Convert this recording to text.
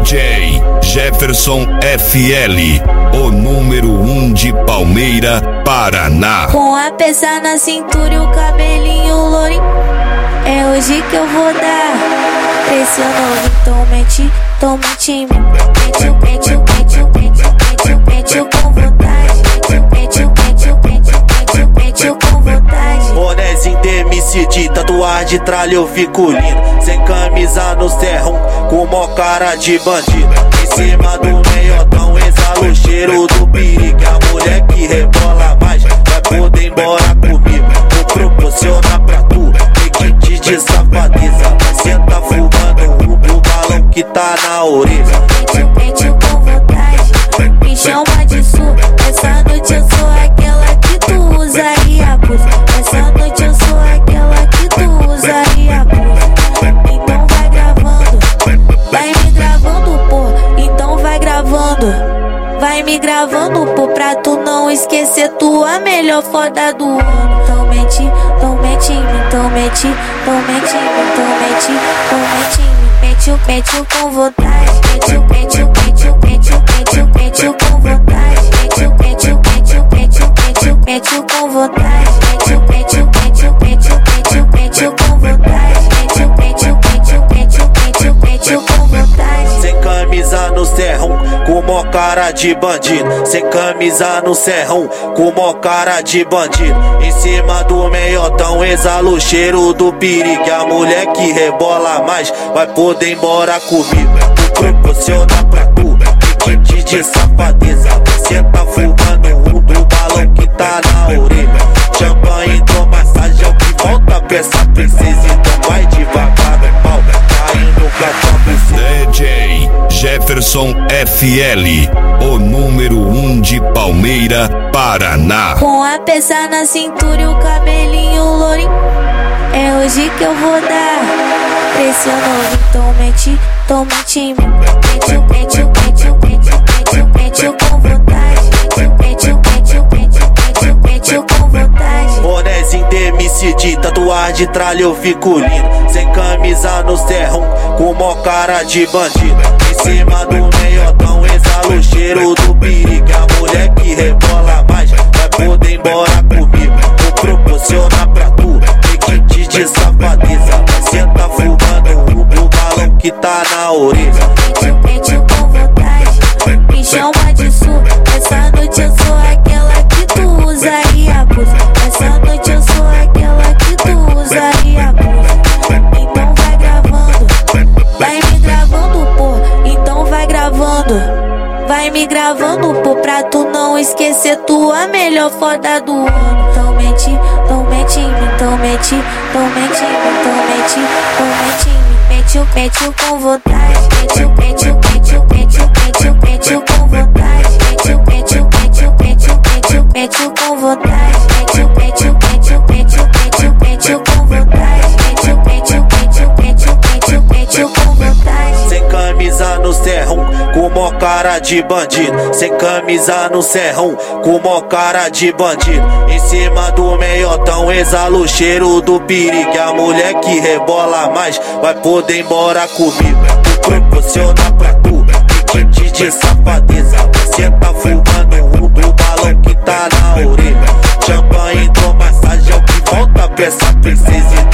DJ Jefferson FL, o número 1 de Palmeira, Paraná. Com a peça na cintura e o cabelinho lourinho, é hoje que eu vou dar esse novo. Então mete em mim, mete com vontade, mete com vontade. Bonézinho de MC de tatuagem de tralha eu fico lindo, sem camisa no serrão, com mó cara de bandido. Em cima do meiotão exala o cheiro do perigo. A mulher que rebola mais vai poder ir embora comigo. Vou proporcionar pra tu requinte de safadeza. Cê tá fumando do balão que tá na orelha. Mete com vontade, me chama de sua. Essa noite eu sou aquela que tu usa e abusa. Essa noite eu sou aquela que tu usa e abusa. Então vai gravando, vai me gravando, pô. Então vai gravando, vai me gravando, pô. Pra tu não esquecer, tu a melhor foda do ano. Então mete em mim, então mete em mim. Mete com vontade, mete com vontade, mete com vontade, mete com vontade. Sem camisa no serrão, com mó cara de bandido. Sem camisa no serrão, com mó cara de bandido. Em cima do meiotão exala o cheiro do perigo. A mulher que rebola mais vai poder ir embora comigo. Vou proporcionar pra tu requinte de safadeza. Você tá fumando do balão que tá na orelha. Champanhe com massagem é o que volta pra essa princesa. Então vai devagar no pau, caindo pra tua princesa. DJ Jefferson FL, o número 1 de Palmeira, Paraná. Com a peça na cintura e o cabelinho lourinho, é hoje que eu vou dar esse novo. Então mete em mim, mete com vontade, mete com vontade. Bonézinho de MC de tatuagem de tralha eu fico lindo, sem camisa no serrão, com mó cara de bandido. Em cima do meiotão exala o cheiro do perigo. A mulher que rebola mais vai poder ir embora comigo. Vou proporcionar pra tu requinte de safadeza. Cê tá fumando do balão que tá na orelha. Mete com vontade, me chama de sua. Essa noite eu sou aquela que tu usa e abusa. Essa noite eu sou aquela que tu usa e abusa. Então vai gravando, vai me gravando, pô. Então vai gravando, vai me gravando, pô. Pra tu não esquecer, tu a melhor foda do ano. Então mete em mim, então mete em mim. Mete com vontade, mete com vontade, mete com vontade, mete com vontade. Sem camisa no serrão, com mó cara de bandido. Sem camisa no serrão, com mó cara de bandido. Em cima do meiotão exala o cheiro do perigo. A mulher que rebola mais vai poder ir embora comigo. Vou proporcionar pra tu requinte de safadeza. Você tá fumando do balão que tá na orelha. Champanhe com massagem é o que volta pra essa princesa.